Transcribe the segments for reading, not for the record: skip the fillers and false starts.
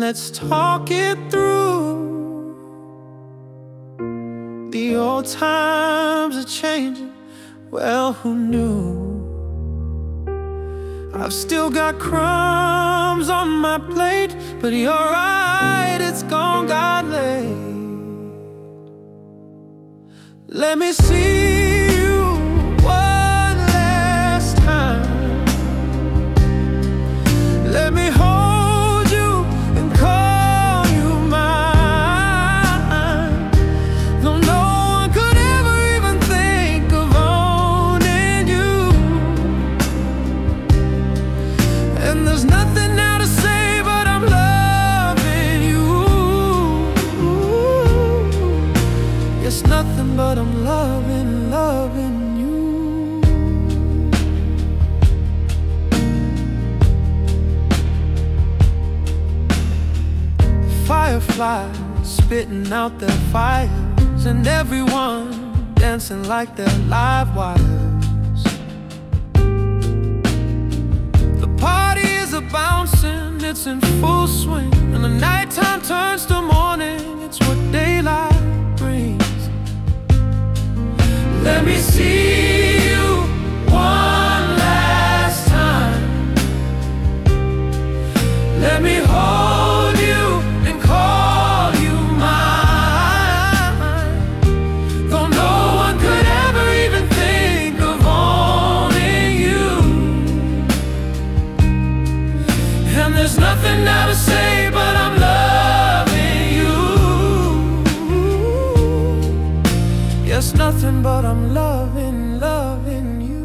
let's talk it through. The old times are changing, well, who knew? I've still got crumbs on my plate, but you're right, it's gone, got late. Let me see you one last time. Let me hold you and call you mine. Though no one could ever even think of owning you. And there's nothing now to say, but I'm loving you. Yes, nothing but I'm loving, loving you. Fireflies spitting out their fires, and everyone dancing like they're live wires. The party is a-bouncing, it's in full swing, and the nighttime turns to morning, it's what daylight brings. Let me see you one last time. Let me hold you and call you mine. Though no one could ever even think of owning you. And there's nothing now to say, but I'm loving you. Yes, nothing but I'm loving, loving you.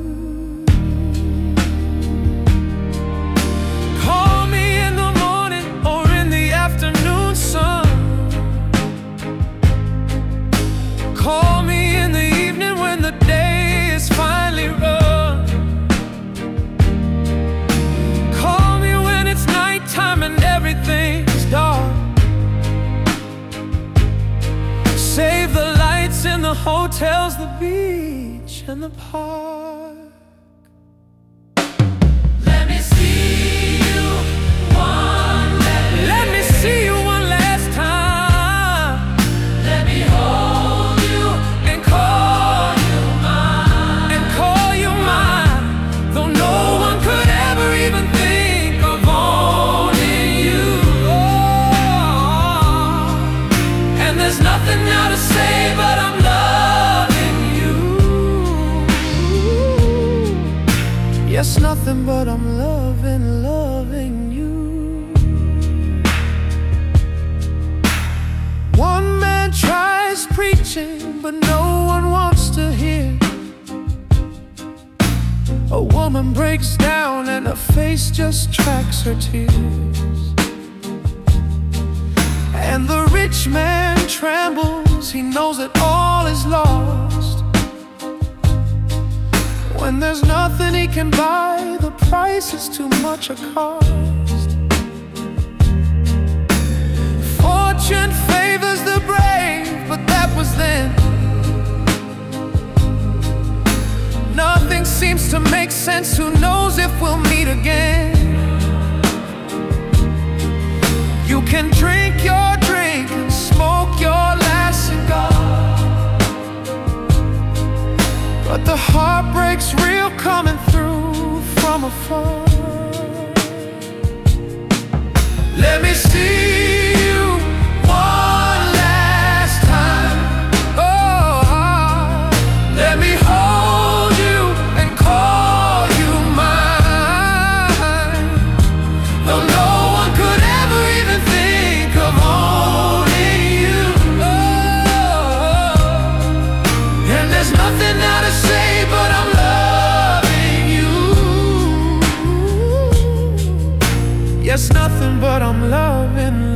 Call me in the morning or in the afternoon sun. Call me in the evening when the day is finally run. Call me when it's nighttime and everything's dark. Save the lights in the hotels, the beach, and the park. Let me see you one last. Let me see you one last time. Let me hold you and call you mine. And call you mine. Though no one could ever even think of owning you. Oh. And there's nothing now to say, but I'm loving you. Yes, nothing but I'm loving, loving you. One man tries preaching, but no one wants to hear. A woman breaks down and her face just tracks her tears. And the rich man trembles, he knows that all is lost. When there's nothing he can buy, the price is too much a cost. Fortune favors the brave, but that was then. Nothing seems to make sense, who knows if we'll meet again. You can drink your drink and smoke your last cigar, but the heartbreak's real coming through from afar. Let me see you one last time. Oh, let me hold you and call you mine. Though no one could ever even think of owning you. Oh, and there's nothing now to say, but I'm loving you. Yes, nothing but I'm loving